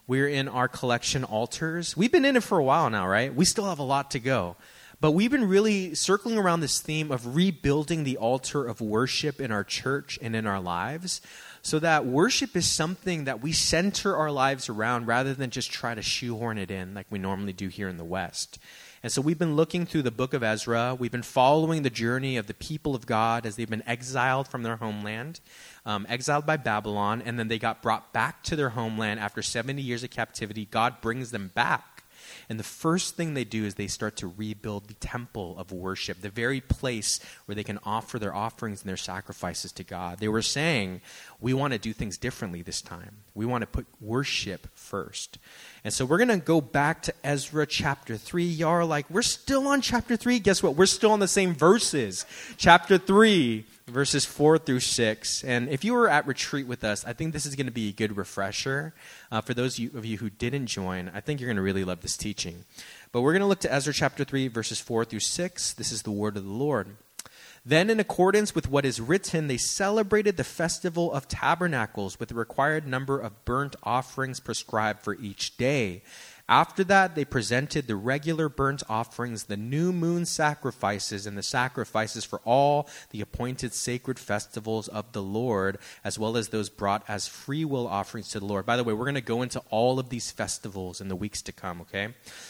We're in our collection altars. We've been in it for a while now, right? We still have a lot to go. But we've been really circling around this theme of rebuilding the altar of worship in our church and in our lives so that worship is something that we center our lives around rather than just try to shoehorn it in like we normally do here in the West. And so we've been looking through the book of Ezra. We've been following the journey of the people of God as they've been exiled from their homeland, exiled by Babylon, and then they got brought back to their homeland after 70 years of captivity. God brings them back. And the first thing they do is they start to rebuild the temple of worship, the very place where they can offer their offerings and their sacrifices to God. They were saying, we want to do things differently this time. We want to put worship first. And so we're going to go back to Ezra chapter 3. Y'all are like, we're still on chapter 3? Guess what? We're still on the same verses. Chapter 3, verses 4 through 6. And if you were at retreat with us, I think this is going to be a good refresher. For those of you who didn't join, I think you're going to really love this teaching. But we're going to look to Ezra chapter 3, verses 4 through 6. This is the word of the Lord. Then, in accordance with what is written, they celebrated the festival of tabernacles with the required number of burnt offerings prescribed for each day. After that, they presented the regular burnt offerings, the new moon sacrifices, and the sacrifices for all the appointed sacred festivals of the Lord, as well as those brought as free will offerings to the Lord. By the way, we're going to go into all of these festivals in the weeks to come, okay?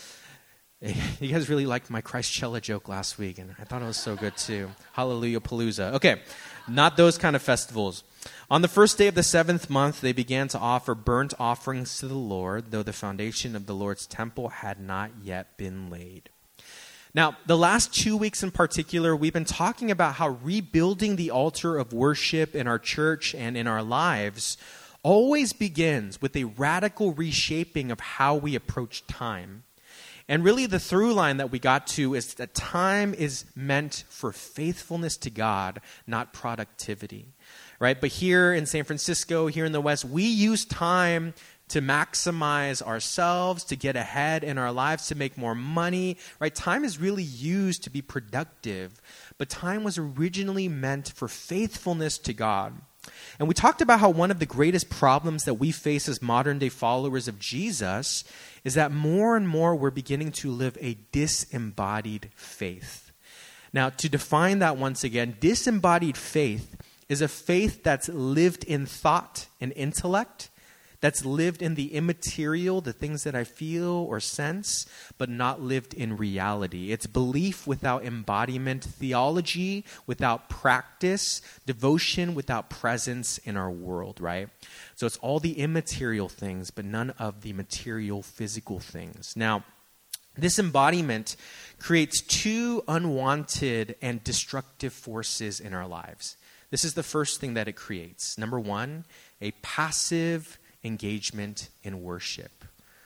You guys really liked my Christchella joke last week, and I thought it was so good too. Hallelujah Palooza. Okay, not those kind of festivals. On the first day of the 7th month, they began to offer burnt offerings to the Lord, though the foundation of the Lord's temple had not yet been laid. Now, the last 2 weeks in particular, we've been talking about how rebuilding the altar of worship in our church and in our lives always begins with a radical reshaping of how we approach time. And really the through line that we got to is that time is meant for faithfulness to God, not productivity, right? But here in San Francisco, here in the West, we use time to maximize ourselves, to get ahead in our lives, to make more money, right? Time is really used to be productive, but time was originally meant for faithfulness to God. And we talked about how one of the greatest problems that we face as modern-day followers of Jesus is that more and more we're beginning to live a disembodied faith. Now, to define that once again, disembodied faith is a faith that's lived in thought and intellect, that's lived in the immaterial, the things that I feel or sense, but not lived in reality. It's belief without embodiment, theology without practice, devotion without presence in our world, right? So it's all the immaterial things, but none of the material, physical things. Now, this embodiment creates two unwanted and destructive forces in our lives. This is the first thing that it creates. Number one, a passive engagement in worship.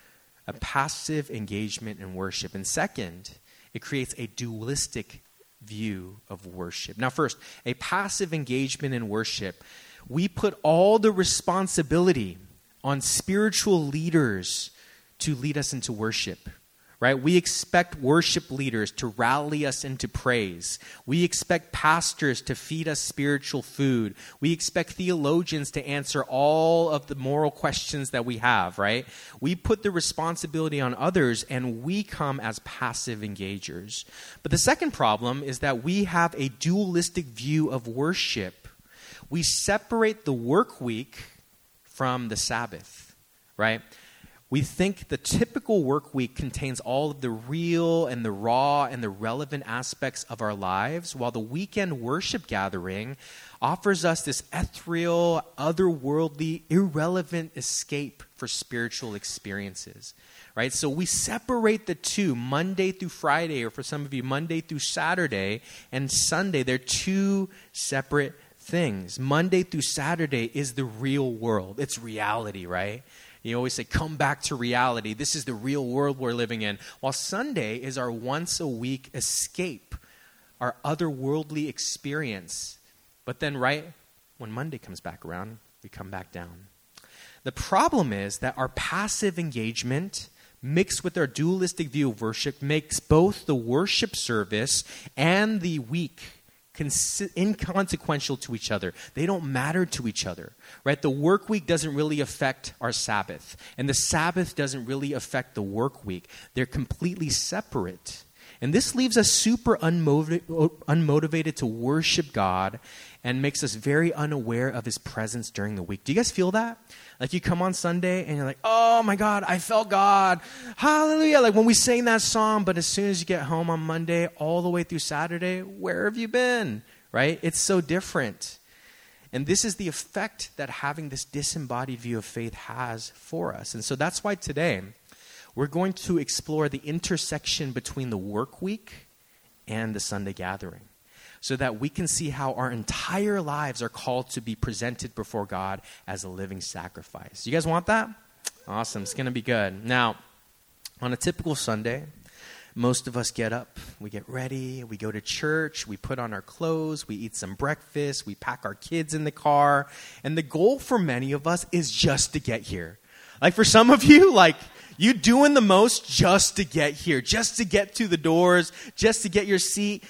A passive engagement in worship. And second, it creates a dualistic view of worship. Now first, a passive engagement in worship. We put all the responsibility on spiritual leaders to lead us into worship. Right? We expect worship leaders to rally us into praise. We expect pastors to feed us spiritual food. We expect theologians to answer all of the moral questions that we have, right? We put the responsibility on others and we come as passive engagers. But the second problem is that we have a dualistic view of worship. We separate the work week from the Sabbath, right? We think the typical work week contains all of the real and the raw and the relevant aspects of our lives, while the weekend worship gathering offers us this ethereal, otherworldly, irrelevant escape for spiritual experiences, right? So we separate the two, Monday through Friday, or for some of you, Monday through Saturday and Sunday. They're two separate things. Monday through Saturday is the real world. It's reality, right? You always say, come back to reality. This is the real world we're living in. While Sunday is our once-a-week escape, our otherworldly experience. But then right when Monday comes back around, we come back down. The problem is that our passive engagement mixed with our dualistic view of worship makes both the worship service and the week inconsequential to each other. They don't matter to each other, right? The work week doesn't really affect our Sabbath, and the Sabbath doesn't really affect the work week. They're completely separate. And this leaves us super unmotivated to worship God and makes us very unaware of his presence during the week. Do you guys feel that? Like you come on Sunday and you're like, oh my God, I felt God. Hallelujah. Like when we sing that song, but as soon as you get home on Monday, all the way through Saturday, where have you been? Right? It's so different. And this is the effect that having this disembodied view of faith has for us. And so that's why today we're going to explore the intersection between the work week and the Sunday gathering, so that we can see how our entire lives are called to be presented before God as a living sacrifice. You guys want that? Awesome. It's going to be good. Now, on a typical Sunday, most of us get up, we get ready, we go to church, we put on our clothes, we eat some breakfast, we pack our kids in the car, and the goal for many of us is just to get here. Like for some of you, like you doing the most just to get here, just to get to the doors, just to get your seat.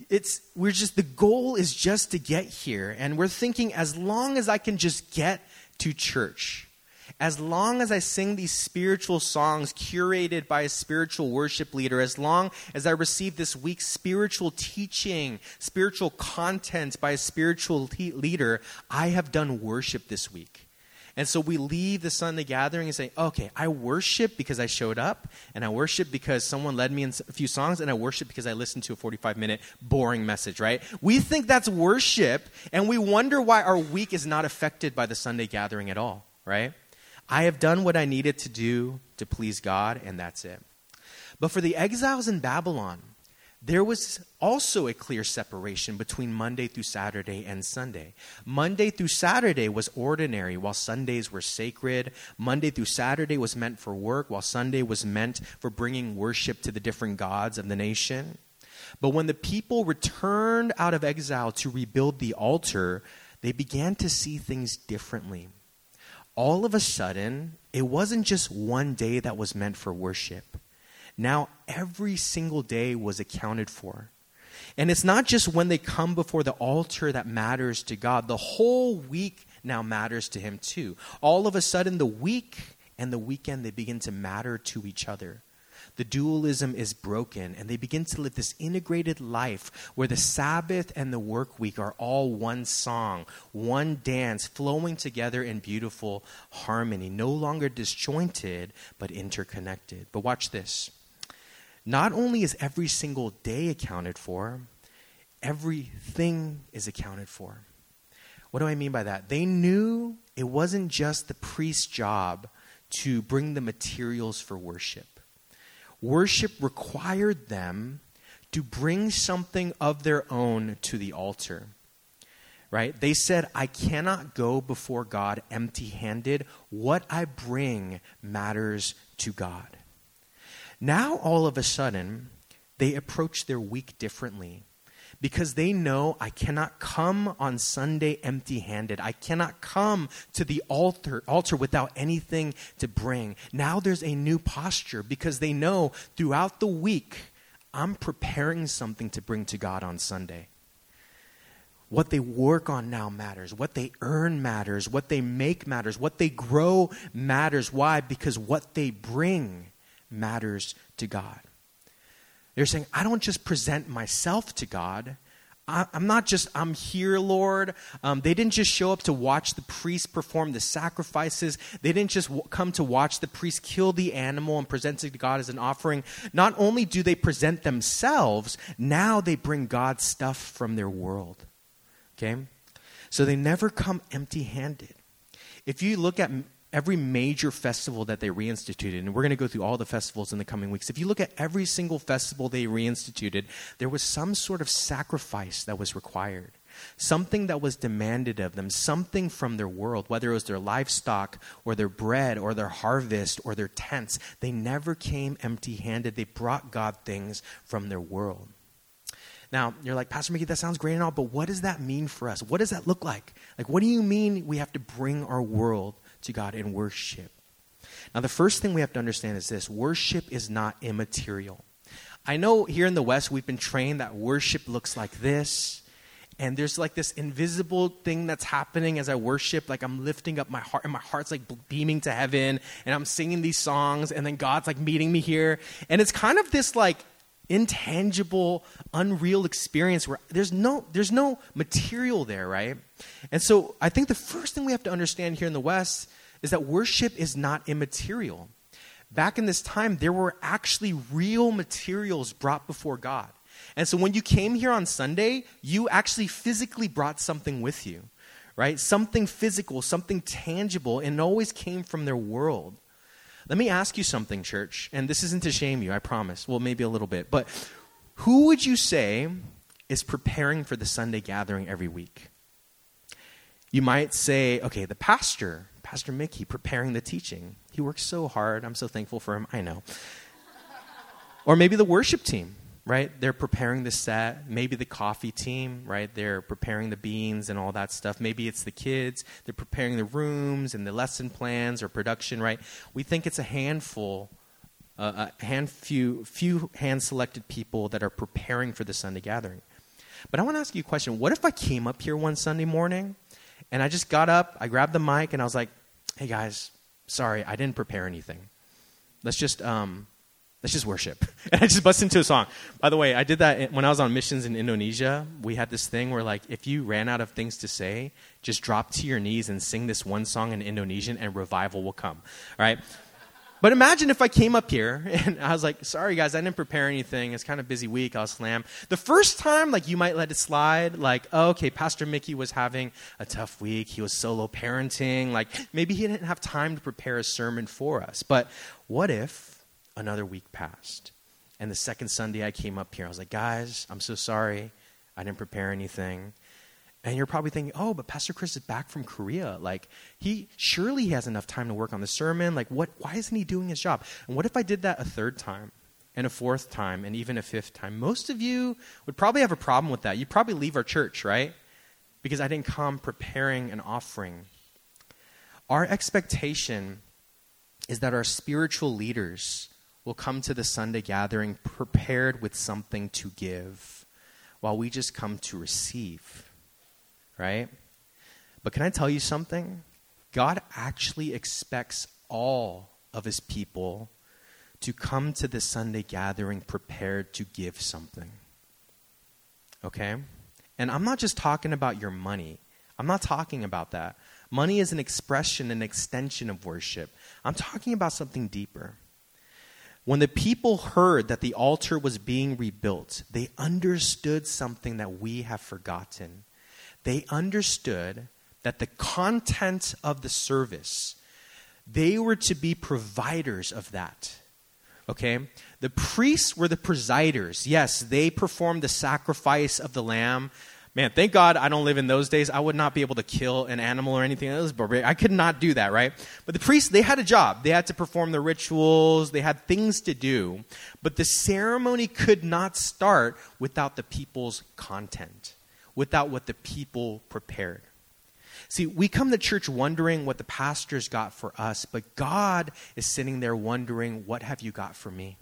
The goal is just to get here. And we're thinking, as long as I can just get to church, as long as I sing these spiritual songs curated by a spiritual worship leader, as long as I receive this week's spiritual teaching, spiritual content by a spiritual leader, I have done worship this week. And so we leave the Sunday gathering and say, okay, I worship because I showed up, and I worship because someone led me in a few songs, and I worship because I listened to a 45-minute boring message, right? We think that's worship, and we wonder why our week is not affected by the Sunday gathering at all, right? I have done what I needed to do to please God, and that's it. But for the exiles in Babylon, there was also a clear separation between Monday through Saturday and Sunday. Monday through Saturday was ordinary, while Sundays were sacred. Monday through Saturday was meant for work, while Sunday was meant for bringing worship to the different gods of the nation. But when the people returned out of exile to rebuild the altar, they began to see things differently. All of a sudden, it wasn't just one day that was meant for worship. Now, every single day was accounted for. And it's not just when they come before the altar that matters to God. The whole week now matters to him too. All of a sudden, the week and the weekend, they begin to matter to each other. The dualism is broken, and they begin to live this integrated life where the Sabbath and the work week are all one song, one dance, flowing together in beautiful harmony, no longer disjointed, but interconnected. But watch this. Not only is every single day accounted for, everything is accounted for. What do I mean by that? They knew it wasn't just the priest's job to bring the materials for worship. Worship required them to bring something of their own to the altar. Right? They said, I cannot go before God empty-handed. What I bring matters to God. Now, all of a sudden, they approach their week differently because they know I cannot come on Sunday empty-handed. I cannot come to the altar without anything to bring. Now there's a new posture because they know throughout the week, I'm preparing something to bring to God on Sunday. What they work on now matters. What they earn matters. What they make matters. What they grow matters. Why? Because what they bring matters to God. They're saying, I don't just present myself to God. I'm here, Lord. They didn't just show up to watch the priest perform the sacrifices. They didn't just come to watch the priest kill the animal and present it to God as an offering. Not only do they present themselves, now they bring God stuff from their world. Okay? So they never come empty-handed. If you look at every major festival that they reinstituted, and we're going to go through all the festivals in the coming weeks. If you look at every single festival they reinstituted, there was some sort of sacrifice that was required. Something that was demanded of them, something from their world, whether it was their livestock or their bread or their harvest or their tents. They never came empty-handed. They brought God things from their world. Now, you're like, Pastor Mickey, that sounds great and all, but what does that mean for us? What does that look like? Like, what do you mean we have to bring our world to God in worship? Now, the first thing we have to understand is this. Worship is not immaterial. I know here in the West, we've been trained that worship looks like this, And there's like this invisible thing that's happening as I worship. Like I'm lifting up my heart, and my heart's like beaming to heaven, and I'm singing these songs, and then God's like meeting me here. And it's kind of this like intangible, unreal experience where there's no material there, right? And so I think the first thing we have to understand here in the West is that worship is not immaterial. Back in this time, there were actually real materials brought before God. And so when you came here on Sunday, you actually physically brought something with you, right? Something physical, something tangible, and it always came from their world. Let me ask you something, church, and this isn't to shame you, I promise. Well, maybe a little bit. But who would you say is preparing for the Sunday gathering every week? You might say, okay, the pastor, Pastor Mickey, preparing the teaching. He works so hard. I'm so thankful for him. I know. Or maybe the worship team. Right? They're preparing the set. Maybe the coffee team, right? They're preparing the beans and all that stuff. Maybe it's the kids. They're preparing the rooms and the lesson plans or production, right? We think it's a handful, few hand-selected people that are preparing for the Sunday gathering. But I want to ask you a question. What if I came up here one Sunday morning and I just got up, I grabbed the mic, and I was like, hey guys, sorry, I didn't prepare anything. Let's just worship. And I just bust into a song. By the way, I did that when I was on missions in Indonesia. We had this thing where, like, if you ran out of things to say, just drop to your knees and sing this one song in Indonesian and revival will come. All right? But imagine if I came up here and I was like, sorry guys, I didn't prepare anything. It's kind of a busy week. I'll slam. The first time, like, you might let it slide. Like, oh, okay, Pastor Mickey was having a tough week. He was solo parenting. Like, maybe he didn't have time to prepare a sermon for us. But what if another week passed, and the second Sunday I came up here, I was like, guys, I'm so sorry. I didn't prepare anything. And you're probably thinking, oh, but Pastor Chris is back from Korea. Like, he has enough time to work on the sermon. Like, why isn't he doing his job? And what if I did that a third time, and a fourth time, and even a fifth time? Most of you would probably have a problem with that. You'd probably leave our church, right? Because I didn't come preparing an offering. Our expectation is that our spiritual leaders will come to the Sunday gathering prepared with something to give, while we just come to receive, right? But can I tell you something? God actually expects all of his people to come to the Sunday gathering prepared to give something, okay? And I'm not just talking about your money. I'm not talking about that. Money is an expression, an extension of worship. I'm talking about something deeper. When the people heard that the altar was being rebuilt, they understood something that we have forgotten. They understood that the content of the service, they were to be providers of that. Okay? The priests were the presiders. Yes, they performed the sacrifice of the lamb. Man, thank God I don't live in those days. I would not be able to kill an animal or anything. That was barbaric. I could not do that, right? But the priests, they had a job. They had to perform the rituals. They had things to do. But the ceremony could not start without the people's content, without what the people prepared. See, we come to church wondering what the pastors got for us, but God is sitting there wondering, what have you got for me?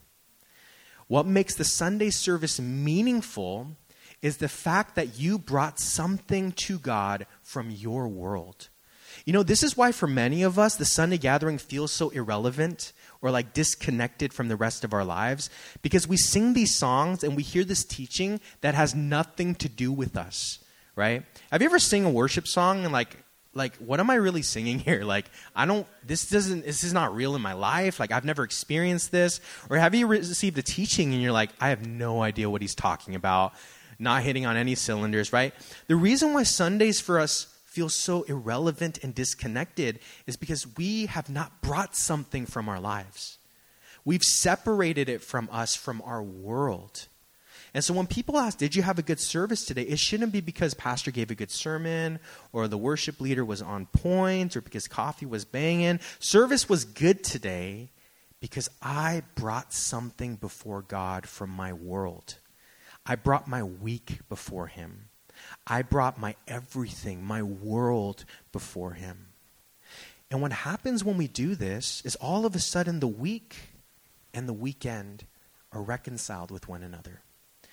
What makes the Sunday service meaningful is the fact that you brought something to God from your world. You know, this is why for many of us, the Sunday gathering feels so irrelevant or like disconnected from the rest of our lives, because we sing these songs and we hear this teaching that has nothing to do with us, right? Have you ever sing a worship song and like, what am I really singing here? Like, this is not real in my life. Like, I've never experienced this. Or have you received a teaching and you're like, I have no idea what he's talking about. Not hitting on any cylinders, right? The reason why Sundays for us feel so irrelevant and disconnected is because we have not brought something from our lives. We've separated it from us, from our world. And so when people ask, did you have a good service today? It shouldn't be because pastor gave a good sermon or the worship leader was on point or because coffee was banging. Service was good today because I brought something before God from my world. I brought my week before him. I brought my everything, my world before him. And what happens when we do this is all of a sudden the week and the weekend are reconciled with one another.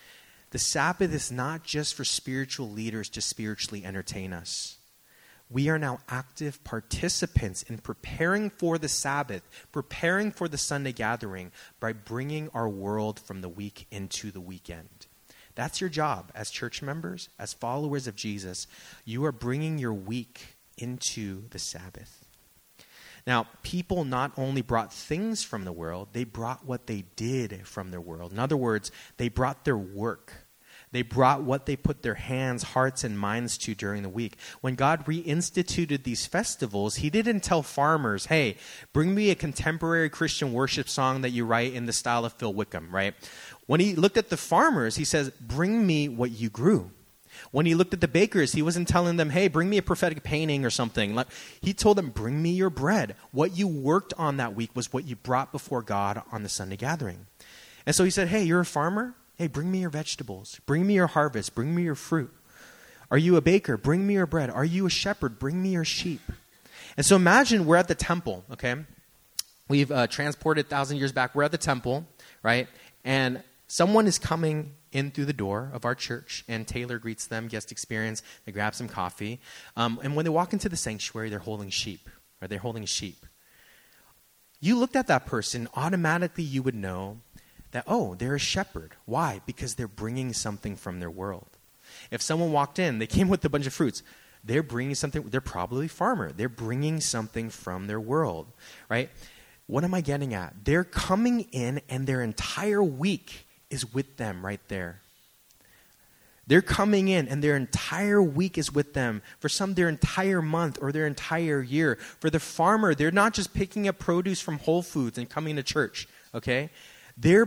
The Sabbath is not just for spiritual leaders to spiritually entertain us. We are now active participants in preparing for the Sabbath, preparing for the Sunday gathering by bringing our world from the week into the weekend. That's your job as church members, as followers of Jesus. You are bringing your week into the Sabbath. Now, people not only brought things from the world, they brought what they did from their world. In other words, they brought their work. They brought what they put their hands, hearts, and minds to during the week. When God reinstituted these festivals, he didn't tell farmers, hey, bring me a contemporary Christian worship song that you write in the style of Phil Wickham, right? When he looked at the farmers, he says, bring me what you grew. When he looked at the bakers, he wasn't telling them, hey, bring me a prophetic painting or something. He told them, bring me your bread. What you worked on that week was what you brought before God on the Sunday gathering. And so he said, hey, you're a farmer? Hey, bring me your vegetables. Bring me your harvest. Bring me your fruit. Are you a baker? Bring me your bread. Are you a shepherd? Bring me your sheep. And so imagine we're at the temple, okay? We've transported 1,000 years back. We're at the temple, right? And someone is coming in through the door of our church, and Taylor greets them, guest experience. They grab some coffee. And when they walk into the sanctuary, they're holding sheep, or they're holding sheep. You looked at that person, automatically you would know that, oh, they're a shepherd. Why? Because they're bringing something from their world. If someone walked in, they came with a bunch of fruits, they're bringing something, they're probably a farmer. They're bringing something from their world, right? What am I getting at? They're coming in and their entire week is with them right there. They're coming in and their entire week is with them. For some, their entire month or their entire year. For the farmer, they're not just picking up produce from Whole Foods and coming to church, okay? They're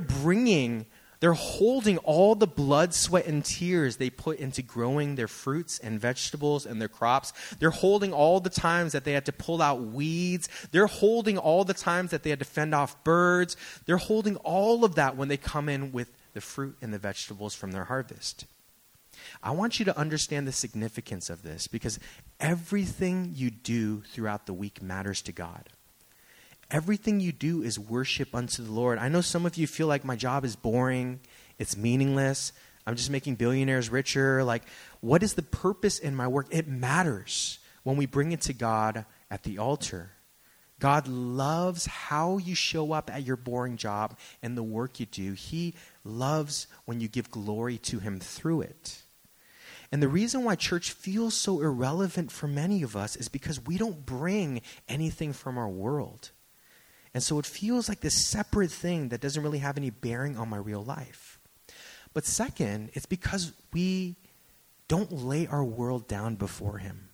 holding all the blood, sweat, and tears they put into growing their fruits and vegetables and their crops. They're holding all the times that they had to pull out weeds. They're holding all the times that they had to fend off birds. They're holding all of that when they come in with the fruit and the vegetables from their harvest. I want you to understand the significance of this because everything you do throughout the week matters to God. Everything you do is worship unto the Lord. I know some of you feel like my job is boring. It's meaningless. I'm just making billionaires richer. Like, what is the purpose in my work? It matters when we bring it to God at the altar. God loves how you show up at your boring job and the work you do. He loves when you give glory to him through it. And the reason why church feels so irrelevant for many of us is because we don't bring anything from our world. And so it feels like this separate thing that doesn't really have any bearing on my real life. But second, it's because we don't lay our world down before him.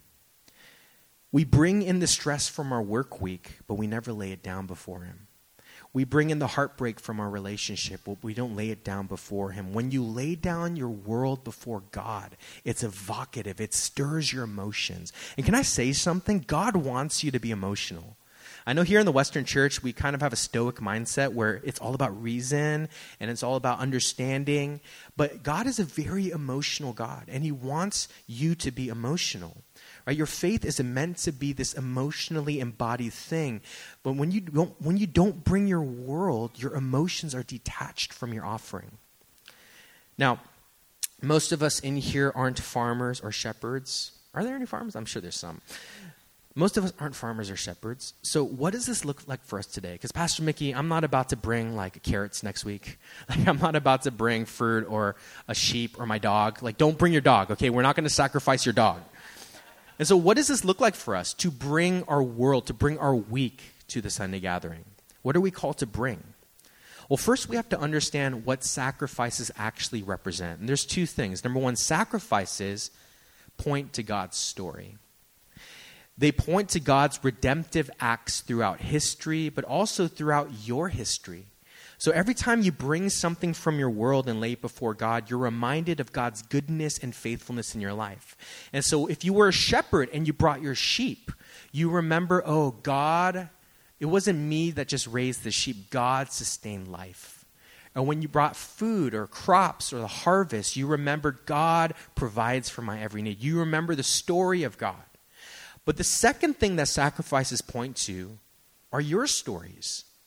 We bring in the stress from our work week, but we never lay it down before him. We bring in the heartbreak from our relationship, but we don't lay it down before him. When you lay down your world before God, it's evocative. It stirs your emotions. And can I say something? God wants you to be emotional. I know here in the Western church, we kind of have a stoic mindset where it's all about reason and it's all about understanding. But God is a very emotional God, and he wants you to be emotional. Right? Your faith is meant to be this emotionally embodied thing. But when you don't bring your world, your emotions are detached from your offering. Now, most of us in here aren't farmers or shepherds. Are there any farmers? I'm sure there's some. Most of us aren't farmers or shepherds. So what does this look like for us today? Because Pastor Mickey, I'm not about to bring like carrots next week. Like I'm not about to bring fruit or a sheep or my dog. Like don't bring your dog, okay? We're not going to sacrifice your dog. And so what does this look like for us to bring our world, to bring our week to the Sunday gathering? What are we called to bring? Well, first we have to understand what sacrifices actually represent. And there's two things. Number one, sacrifices point to God's story. They point to God's redemptive acts throughout history, but also throughout your history. So every time you bring something from your world and lay it before God, you're reminded of God's goodness and faithfulness in your life. And so if you were a shepherd and you brought your sheep, you remember, oh, God, it wasn't me that just raised the sheep. God sustained life. And when you brought food or crops or the harvest, you remember God provides for my every need. You remember the story of God. But the second thing that sacrifices point to are your stories.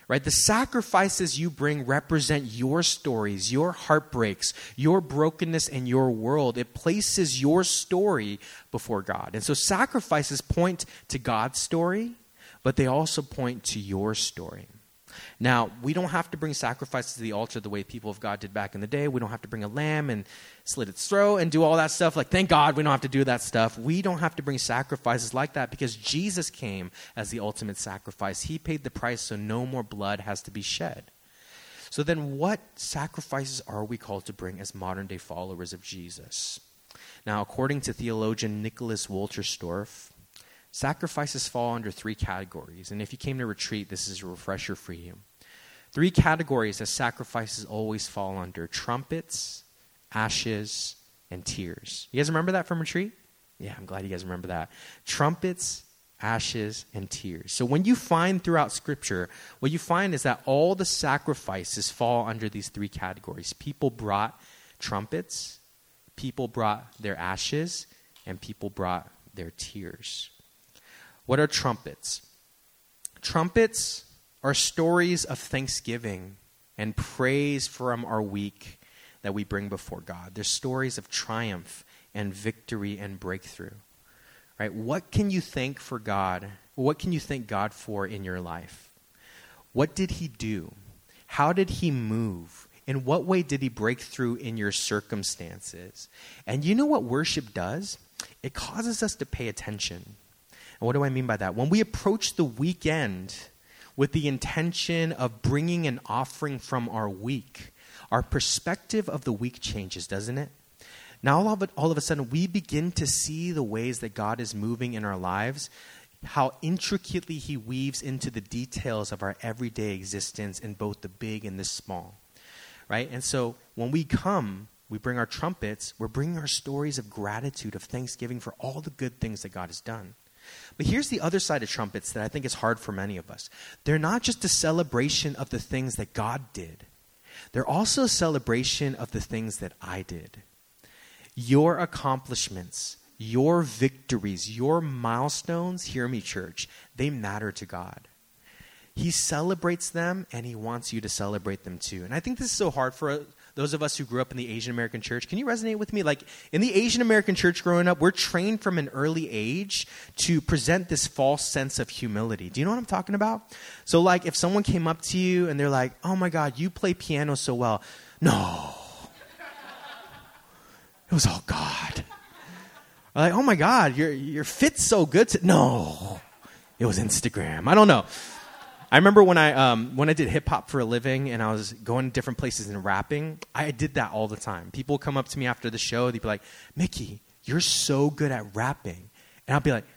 right? The sacrifices you bring represent your stories, your heartbreaks, your brokenness, and your world. It places your story before God. And so sacrifices point to God's story, but they also point to your story. Now, we don't have to bring sacrifices to the altar the way people of God did back in the day. We don't have to bring a lamb and slit its throat and do all that stuff. Like, thank God we don't have to do that stuff. We don't have to bring sacrifices like that because Jesus came as the ultimate sacrifice. He paid the price so no more blood has to be shed. So then what sacrifices are we called to bring as modern-day followers of Jesus? Now, according to theologian Nicholas Wolterstorff, sacrifices fall under 3 categories. And if you came to retreat, this is a refresher for you. 3 categories that sacrifices always fall under: trumpets, ashes, and tears. You guys remember that from retreat? Yeah, I'm glad you guys remember that. Trumpets, ashes, and tears. So when you find throughout Scripture, what you find is that all the sacrifices fall under these 3 categories. People brought trumpets, people brought their ashes, and people brought their tears. What are trumpets? Trumpets are stories of thanksgiving and praise from our week that we bring before God. They're stories of triumph and victory and breakthrough. Right? What can you thank for God? What can you thank God for in your life? What did he do? How did he move? In what way did he break through in your circumstances? And you know what worship does? It causes us to pay attention. And what do I mean by that? When we approach the weekend with the intention of bringing an offering from our week, our perspective of the week changes, doesn't it? Now all of a sudden, we begin to see the ways that God is moving in our lives, how intricately he weaves into the details of our everyday existence in both the big and the small, right? And so when we come, we bring our trumpets, we're bringing our stories of gratitude, of thanksgiving for all the good things that God has done. But here's the other side of trumpets that I think is hard for many of us. They're not just a celebration of the things that God did. They're also a celebration of the things that I did. Your accomplishments, your victories, your milestones, hear me, church, they matter to God. He celebrates them, and he wants you to celebrate them too. And I think this is so hard for those of us who grew up in the Asian American church. Can you resonate with me? Like, in the Asian American church growing up, we're trained from an early age to present this false sense of humility. Do you know what I'm talking about? So, like, if someone came up to you and they're like, oh my God, you play piano so well. No. It was all God. Or like, oh my God, your fit's so good. No. It was Instagram. I don't know. I remember when I did hip-hop for a living and I was going to different places and rapping, I did that all the time. People would come up to me after the show. They'd be like, Mickey, you're so good at rapping. And I'd be like,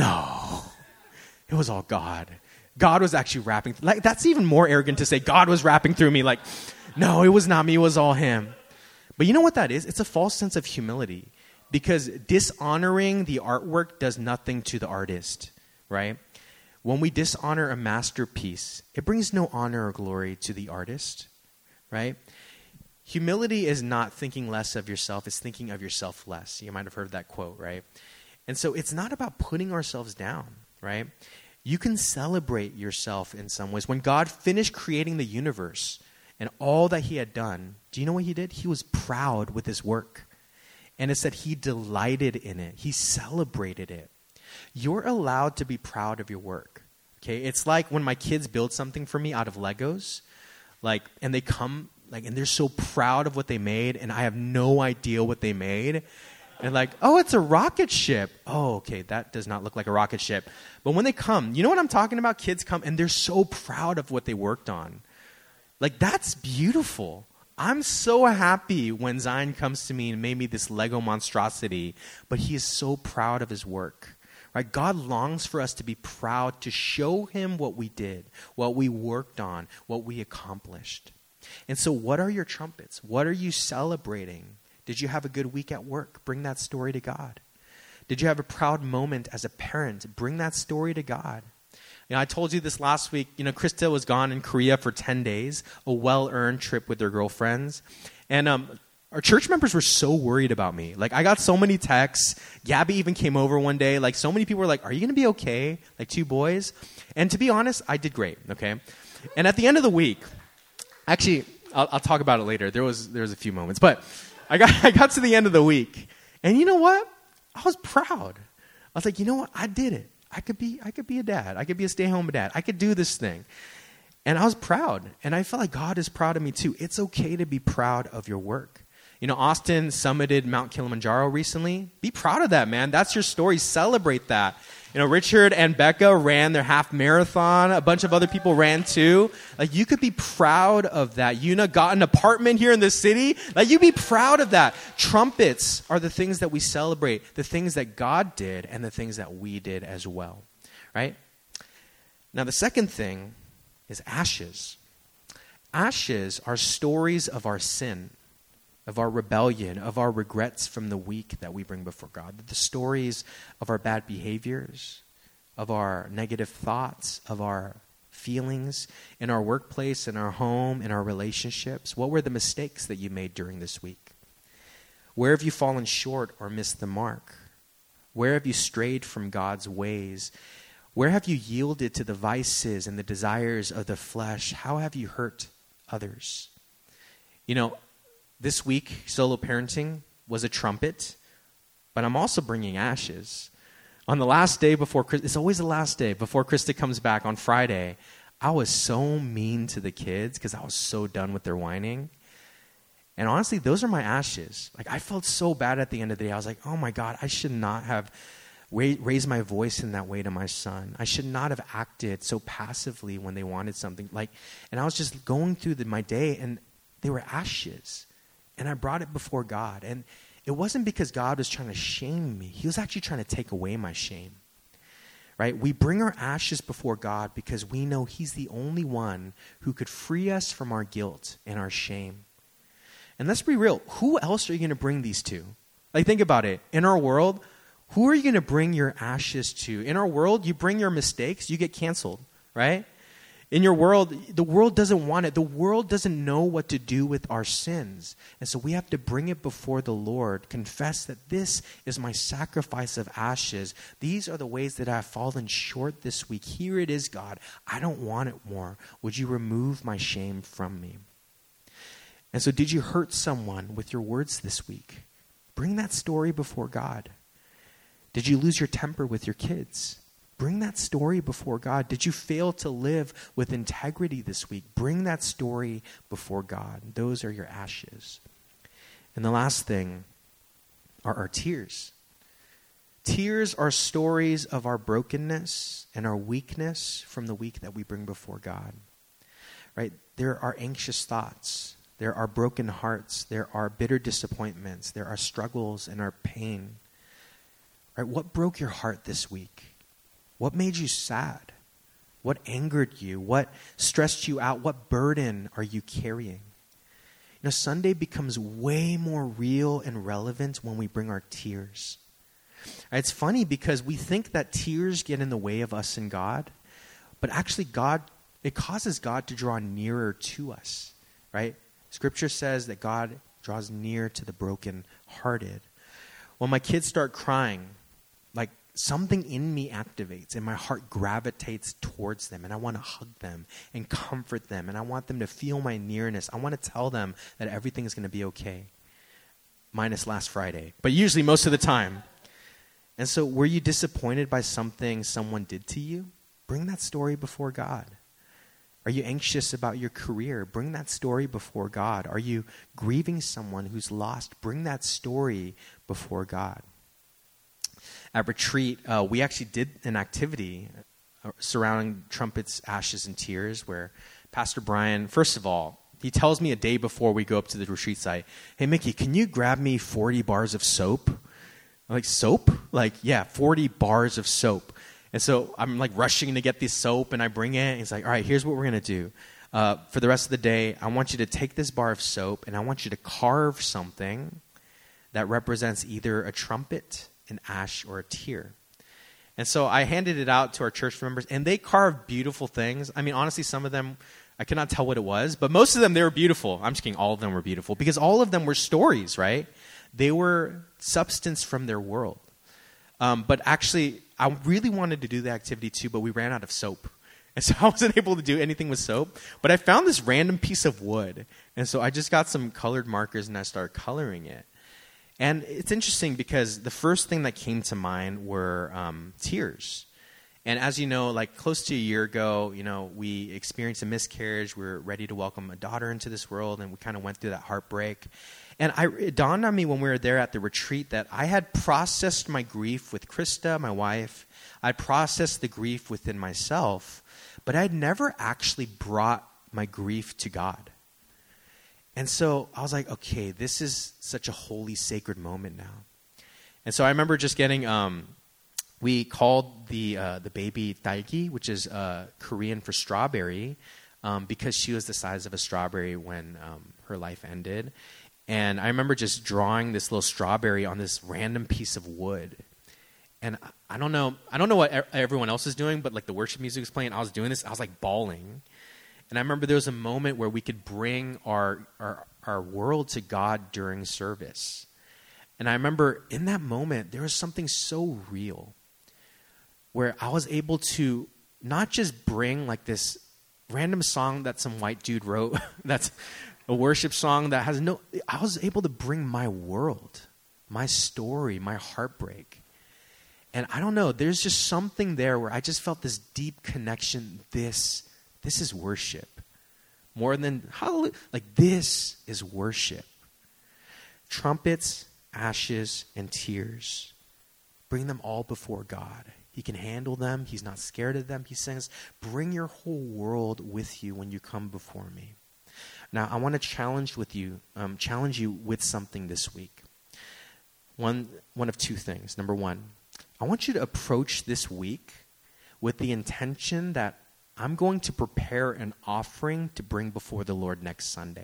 no, it was all God. God was actually rapping. Like, that's even more arrogant to say God was rapping through me. Like, no, it was not me. It was all him. But you know what that is? It's a false sense of humility because dishonoring the artwork does nothing to the artist, right? When we dishonor a masterpiece, it brings no honor or glory to the artist, right? Humility is not thinking less of yourself, it's thinking of yourself less. You might have heard that quote, right? And so it's not about putting ourselves down, right? You can celebrate yourself in some ways. When God finished creating the universe and all that he had done, do you know what he did? He was proud with his work. And it said he delighted in it. He celebrated it. You're allowed to be proud of your work, okay? It's like when my kids build something for me out of Legos, like, and they come, like, and they're so proud of what they made, and I have no idea what they made. And like, oh, it's a rocket ship. Oh, okay, that does not look like a rocket ship. But when they come, you know what I'm talking about? Kids come, and they're so proud of what they worked on. Like, that's beautiful. I'm so happy when Zion comes to me and made me this Lego monstrosity, but he is so proud of his work. Right? God longs for us to be proud, to show him what we did, what we worked on, what we accomplished. And so what are your trumpets? What are you celebrating? Did you have a good week at work? Bring that story to God. Did you have a proud moment as a parent? Bring that story to God. You know, I told you this last week. You know, Krista was gone in Korea for 10 days, a well-earned trip with her girlfriends. And our church members were so worried about me. Like, I got so many texts. Gabby even came over one day. Like, so many people were like, are you going to be okay? Like, 2 boys. And to be honest, I did great, okay? And at the end of the week, actually, I'll talk about it later. There was a few moments, but I got to the end of the week, and you know what? I was proud. I was like, you know what? I did it. I could be a dad. I could be a stay-home dad. I could do this thing. And I was proud. And I felt like God is proud of me too. It's okay to be proud of your work. You know, Austin summited Mount Kilimanjaro recently. Be proud of that, man. That's your story. Celebrate that. You know, Richard and Becca ran their half marathon. A bunch of other people ran too. Like, you could be proud of that. Yuna got an apartment here in the city. Like, you be proud of that. Trumpets are the things that we celebrate, the things that God did and the things that we did as well, right? Now, the second thing is ashes. Ashes are stories of our sin, of our rebellion, of our regrets from the week that we bring before God. The stories of our bad behaviors, of our negative thoughts, of our feelings in our workplace, in our home, in our relationships. What were the mistakes that you made during this week? Where have you fallen short or missed the mark? Where have you strayed from God's ways? Where have you yielded to the vices and the desires of the flesh? How have you hurt others? You know, this week, solo parenting was a trumpet, but I'm also bringing ashes. On the last day before, it's always the last day before Krista comes back on Friday, I was so mean to the kids because I was so done with their whining. And honestly, those are my ashes. Like, I felt so bad at the end of the day. I was like, oh my God, I should not have raised my voice in that way to my son. I should not have acted so passively when they wanted something. And I was just going through my day, and they were ashes. And I brought it before God. And it wasn't because God was trying to shame me. He was actually trying to take away my shame. Right? We bring our ashes before God because we know He's the only one who could free us from our guilt and our shame. And let's be real. Who else are you going to bring these to? Like, think about it. In our world, who are you going to bring your ashes to? In our world, you bring your mistakes, you get canceled, right? In your world, the world doesn't want it. The world doesn't know what to do with our sins. And so we have to bring it before the Lord, confess that this is my sacrifice of ashes. These are the ways that I've fallen short this week. Here it is, God. I don't want it more. Would you remove my shame from me? And so did you hurt someone with your words this week? Bring that story before God. Did you lose your temper with your kids? Bring that story before God. Did you fail to live with integrity this week? Bring that story before God. Those are your ashes. And the last thing are our tears. Tears are stories of our brokenness and our weakness from the week that we bring before God. Right? There are anxious thoughts. There are broken hearts. There are bitter disappointments. There are struggles and our pain. Right? What broke your heart this week? What made you sad? What angered you? What stressed you out? What burden are you carrying? You know, Sunday becomes way more real and relevant when we bring our tears. It's funny because we think that tears get in the way of us and God, but actually it causes God to draw nearer to us, right? Scripture says that God draws near to the brokenhearted. When my kids start crying, like, something in me activates and my heart gravitates towards them, and I want to hug them and comfort them, and I want them to feel my nearness. I want to tell them that everything is going to be okay, minus last Friday, but usually most of the time. And so, were you disappointed by something someone did to you? Bring that story before God. Are you anxious about your career? Bring that story before God. Are you grieving someone who's lost? Bring that story before God. At retreat, we actually did an activity surrounding trumpets, ashes, and tears where Pastor Brian, first of all, he tells me a day before we go up to the retreat site, hey, Mickey, can you grab me 40 bars of soap? I'm like, soap? Like, yeah, 40 bars of soap. And so I'm like rushing to get this soap, and I bring it, and he's like, all right, here's what we're going to do. For the rest of the day, I want you to take this bar of soap, and I want you to carve something that represents either a trumpet, an ash, or a tear. And so I handed it out to our church members, and they carved beautiful things. I mean, honestly, some of them, I could not tell what it was, but most of them, they were beautiful. I'm just kidding, all of them were beautiful, because all of them were stories, right? They were substance from their world. But actually, I really wanted to do the activity too, but we ran out of soap. And so I wasn't able to do anything with soap. But I found this random piece of wood. And so I just got some colored markers and I started coloring it. And it's interesting because the first thing that came to mind were tears. And as you know, like close to a year ago, we experienced a miscarriage. We were ready to welcome a daughter into this world, and we kind of went through that heartbreak. And it dawned on me when we were there at the retreat that I had processed my grief with Krista, my wife. I processed the grief within myself, but I had never actually brought my grief to God. And so I was like, okay, this is such a holy, sacred moment now. And so I remember just getting... we called the baby Taiki, which is Korean for strawberry, because she was the size of a strawberry when her life ended. And I remember just drawing this little strawberry on this random piece of wood. And I don't know what everyone else is doing, but like the worship music was playing, I was doing this, I was like bawling. And I remember there was a moment where we could bring our world to God during service. And I remember in that moment, there was something so real, where I was able to not just bring like this random song that some white dude wrote, that's a worship song that has I was able to bring my world, my story, my heartbreak. And I don't know, there's just something there where I just felt this deep connection. This is worship. More than hallelujah, like this is worship. Trumpets, ashes, and tears. Bring them all before God. He can handle them. He's not scared of them. He says, bring your whole world with you when you come before me. Now, I want to challenge you with something this week. One of two things. Number one, I want you to approach this week with the intention that I'm going to prepare an offering to bring before the Lord next Sunday.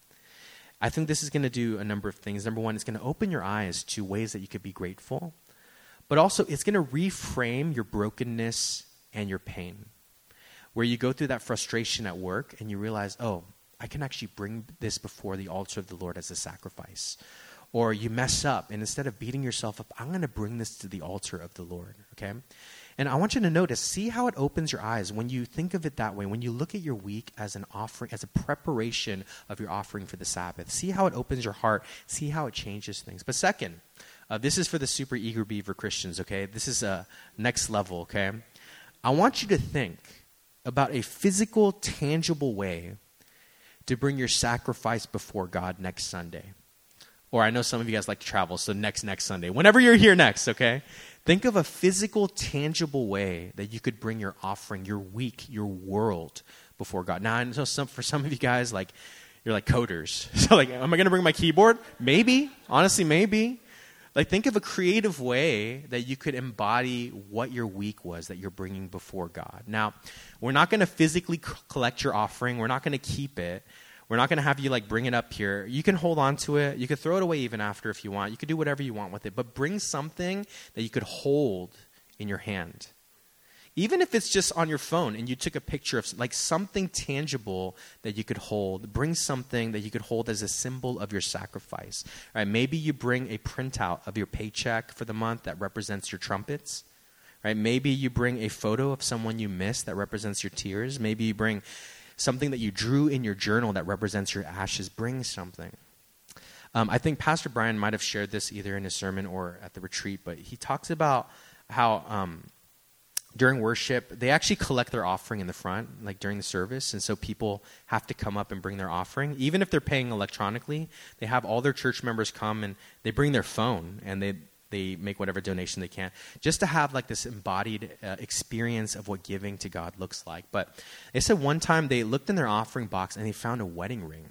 I think this is going to do a number of things. Number one, it's going to open your eyes to ways that you could be grateful. But also, it's going to reframe your brokenness and your pain. Where you go through that frustration at work and you realize, oh, I can actually bring this before the altar of the Lord as a sacrifice. Or you mess up, and instead of beating yourself up, I'm going to bring this to the altar of the Lord, okay? And I want you to notice, see how it opens your eyes when you think of it that way, when you look at your week as an offering, as a preparation of your offering for the Sabbath. See how it opens your heart. See how it changes things. But second, this is for the super eager beaver Christians, okay? This is next level, okay? I want you to think about a physical, tangible way to bring your sacrifice before God next Sunday. Or I know some of you guys like to travel, so next Sunday. Whenever you're here next, okay? Think of a physical, tangible way that you could bring your offering, your week, your world before God. Now, I know for some of you guys, like, you're like coders. So, like, am I going to bring my keyboard? Maybe. Honestly, maybe. Like, think of a creative way that you could embody what your week was that you're bringing before God. Now, we're not going to physically collect your offering. We're not going to keep it. We're not going to have you, like, bring it up here. You can hold on to it. You could throw it away even after if you want. You could do whatever you want with it. But bring something that you could hold in your hand. Even if it's just on your phone and you took a picture of, like, something tangible that you could hold. Bring something that you could hold as a symbol of your sacrifice. All right, maybe you bring a printout of your paycheck for the month that represents your trumpets. Right? Maybe you bring a photo of someone you miss that represents your tears. Maybe you bring something that you drew in your journal that represents your ashes. Bring something. I think Pastor Brian might have shared this either in his sermon or at the retreat, but he talks about how during worship, they actually collect their offering in the front, like during the service, and so people have to come up and bring their offering. Even if they're paying electronically, they have all their church members come and they bring their phone and they make whatever donation they can, just to have like this embodied experience of what giving to God looks like. But they said one time they looked in their offering box and they found a wedding ring.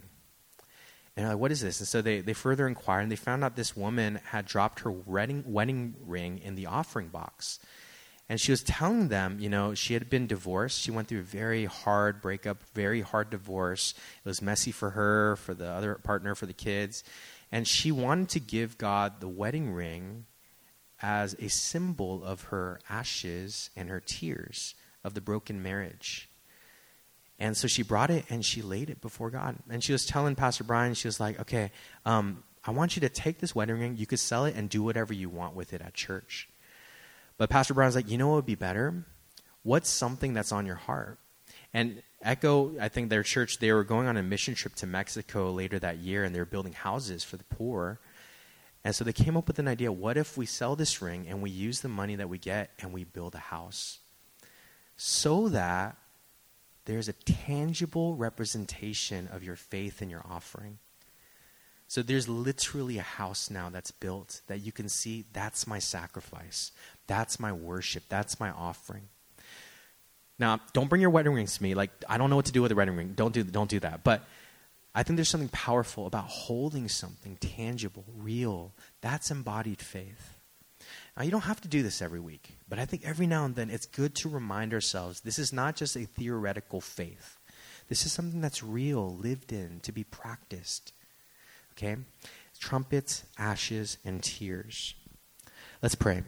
And they're like, what is this? And so they further inquired and they found out this woman had dropped her wedding ring in the offering box. And she was telling them, she had been divorced. She went through a very hard breakup, very hard divorce. It was messy for her, for the other partner, for the kids. And she wanted to give God the wedding ring as a symbol of her ashes and her tears of the broken marriage. And so she brought it and she laid it before God. And she was telling Pastor Brian, she was like, okay, I want you to take this wedding ring. You could sell it and do whatever you want with it at church. But Pastor Brian's like, you know what would be better? What's something that's on your heart? And Echo, I think their church, they were going on a mission trip to Mexico later that year, and they were building houses for the poor. And so they came up with an idea, what if we sell this ring and we use the money that we get and we build a house? So that there's a tangible representation of your faith and your offering. So there's literally a house now that's built that you can see, that's my sacrifice. That's my worship. That's my offering. Now, don't bring your wedding rings to me. Like, I don't know what to do with a wedding ring. Don't do that. But I think there's something powerful about holding something tangible, real. That's embodied faith. Now, you don't have to do this every week, but I think every now and then it's good to remind ourselves this is not just a theoretical faith. This is something that's real, lived in, to be practiced. Okay? Trumpets, ashes, and tears. Let's pray.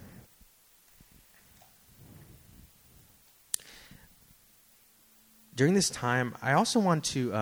During this time, I also want to,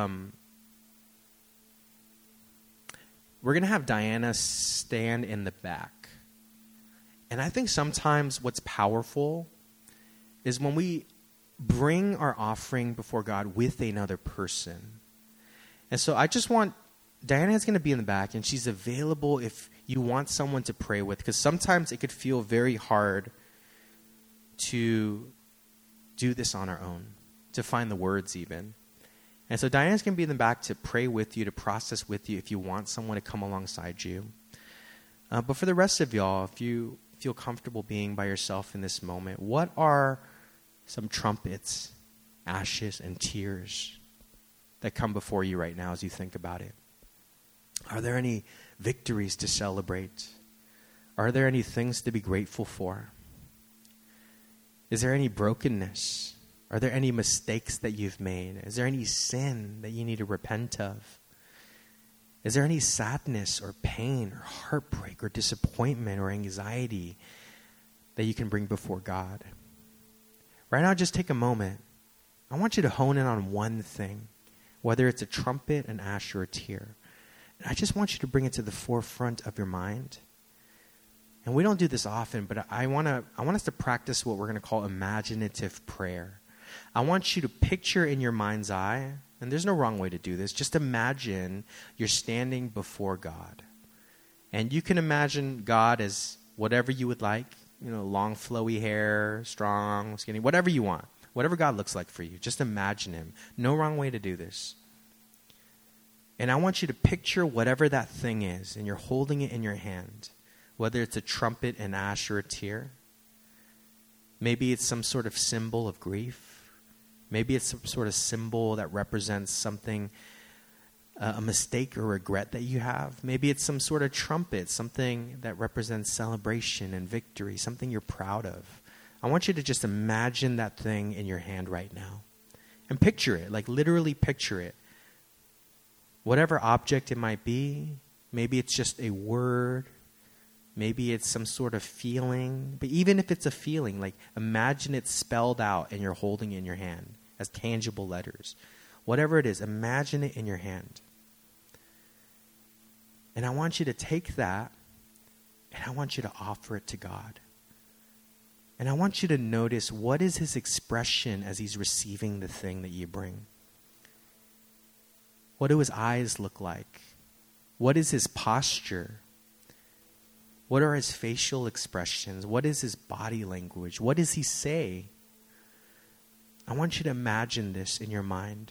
we're going to have Diana stand in the back. And I think sometimes what's powerful is when we bring our offering before God with another person. And so I just want, Diana's going to be in the back, and she's available if you want someone to pray with, because sometimes it could feel very hard to do this on our own, to find the words even. And so Diana's going to be in the back to pray with you, to process with you if you want someone to come alongside you. But for the rest of y'all, if you feel comfortable being by yourself in this moment, what are some trumpets, ashes, and tears that come before you right now as you think about it? Are there any victories to celebrate? Are there any things to be grateful for? Is there any brokenness? Are there any mistakes that you've made? Is there any sin that you need to repent of? Is there any sadness or pain or heartbreak or disappointment or anxiety that you can bring before God? Right now, just take a moment. I want you to hone in on one thing, whether it's a trumpet, an ash, or a tear. And I just want you to bring it to the forefront of your mind. And we don't do this often, but I want us to practice what we're going to call imaginative prayer. I want you to picture in your mind's eye, and there's no wrong way to do this, just imagine you're standing before God. And you can imagine God as whatever you would like, long flowy hair, strong, skinny, whatever you want, whatever God looks like for you. Just imagine him. No wrong way to do this. And I want you to picture whatever that thing is, and you're holding it in your hand, whether it's a trumpet, an ash, or a tear. Maybe it's some sort of symbol of grief. Maybe it's some sort of symbol that represents something, a mistake or regret that you have. Maybe it's some sort of trumpet, something that represents celebration and victory, something you're proud of. I want you to just imagine that thing in your hand right now. And picture it, like literally picture it. Whatever object it might be, maybe it's just a word, maybe it's some sort of feeling. But even if it's a feeling, like imagine it spelled out and you're holding it in your hand as tangible letters. Whatever it is, imagine it in your hand. And I want you to take that and I want you to offer it to God. And I want you to notice, what is his expression as he's receiving the thing that you bring? What do his eyes look like? What is his posture? What are his facial expressions? What is his body language? What does he say? I want you to imagine this in your mind.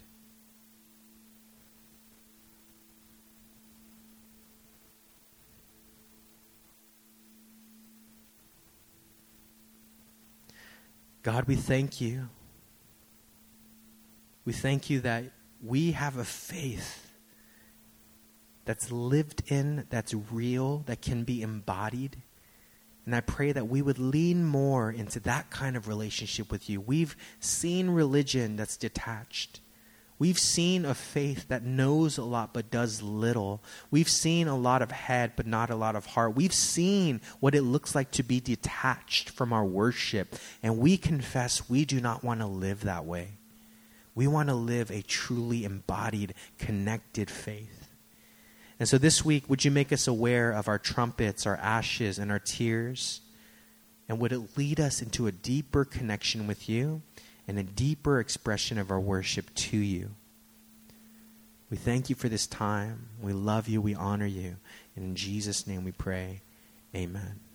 God, we thank you. We thank you that we have a faith that's lived in, that's real, that can be embodied. And I pray that we would lean more into that kind of relationship with you. We've seen religion that's detached. We've seen a faith that knows a lot but does little. We've seen a lot of head but not a lot of heart. We've seen what it looks like to be detached from our worship. And we confess we do not want to live that way. We want to live a truly embodied, connected faith. And so this week, would you make us aware of our trumpets, our ashes, and our tears? And would it lead us into a deeper connection with you and a deeper expression of our worship to you. We thank you for this time. We love you. We honor you. And in Jesus' name we pray. Amen.